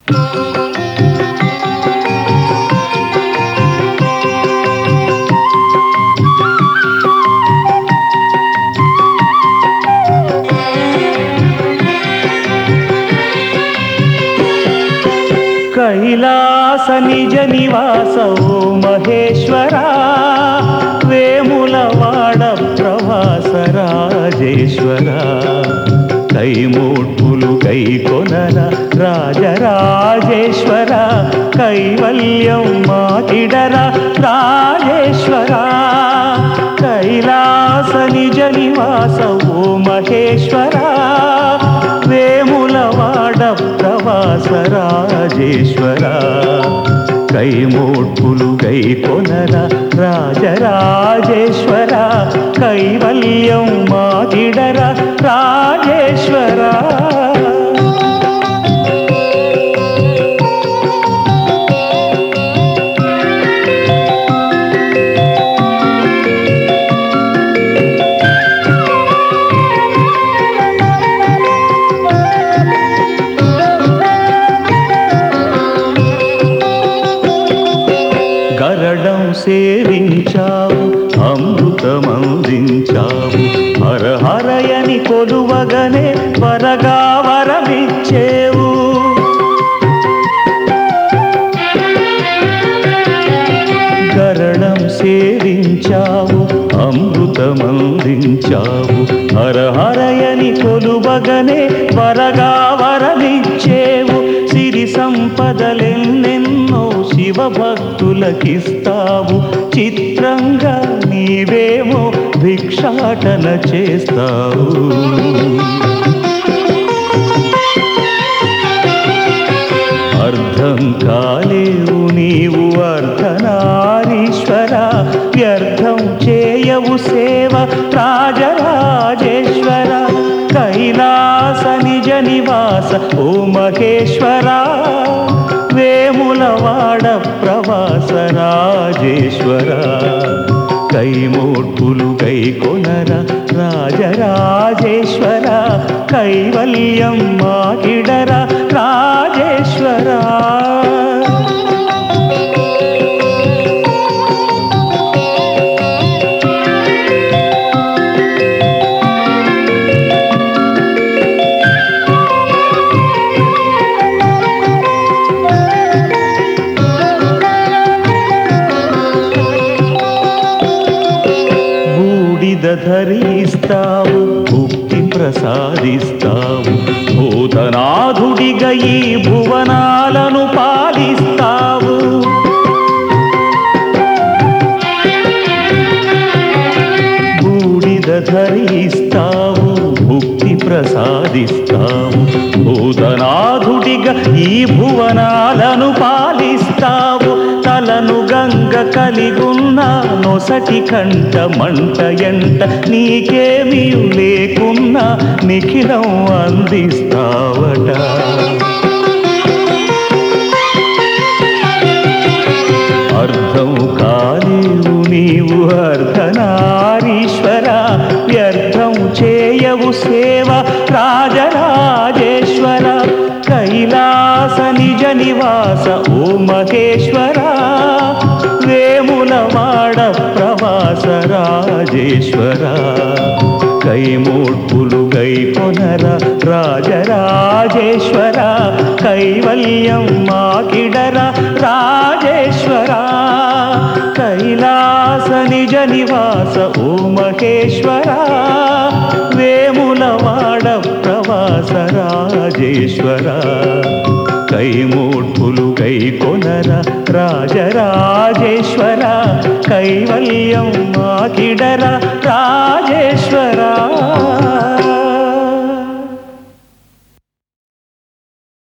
కైలాస నిజ నివాస ఓ మహేశ్వరా, వేములవాడ ప్రవాస రాజేశ్వరా, కైమూర్పులు కైకొనర రాజరాజేశ్వర, కైవల్యం మాకిడర రాజేశ్వరా, కైలాస నిజ నివాస ఓ మహేశ్వరా, వేములవాడ ప్రవాస రాజేశ్వరా, కైమూర్పులు కైకొనర రాజరాజేశ్వర, కైవల్యం మాకిడర రాజేశ్వరా. గరడం సేవించావు, అమృతమందించావు, హర హరయని కొలువగనే వరగా వరమిచ్చేవు. గరడం సేవించావు, అమృతమందించావు, హర హరయని కొలువగనే వరగా వరమిచ్చేవు. సిరి సంపదలెన్నెన్నో శివభక్తులకిస్తావు, చిత్రంగా నీవేమో భిక్షాటన చేస్తావు. అర్థం కాలేవు నీవు అర్ధనారీశ్వర, వ్యర్థం చేయవు సేవ రాజరాజేశ్వర, కైలాస నిజ నివాస ఓ మహేశ్వరా, వేములవాడ ప్రవాస రాజేశ్వర, కైమూర్పులు కైకొనర రాజరాజేశ్వర, కైవల్యం మాకిడర రాజేశ్వరా. ధరిస్తావు, భుక్తి ప్రసాదిస్తావు, భూతనాథుడిగా ఈ భువనాలను పాలిస్తావు. బూడిద ధరిస్తావు, భుక్తి ప్రసాదిస్తావు, భూతనాథుడిగా ఈ భువనాలను పాలిస్తావు. తలను గంగ కలిగున్న నొసటి కంట మంట ఎంట, నీకేమీ లేకున్నా నిఖిలం అందిస్తావట. అర్థం కాలేవు నీవు అర్ధనారీశ్వర, వ్యర్థం చేయవు సేవ రాజరాజేశ్వర, కైలాస నిజ నివాస ఓ మహేశ్వరా, వేములవాడ ప్రవాస రాజేశ్వర, కైమూర్పులు కైకొనర రాజరాజేశ్వర, కైవల్యం మాకిడర రాజేశ్వరా, కైలాస నిజ నివాస ఓ మహేశ్వరా, వేములవాడ ప్రవాస రాజేశ్వర, కైమూర్పులు కైకొనర రాజరాజేశ్వర, కైవల్యం మాకిడర రాజేశ్వరా.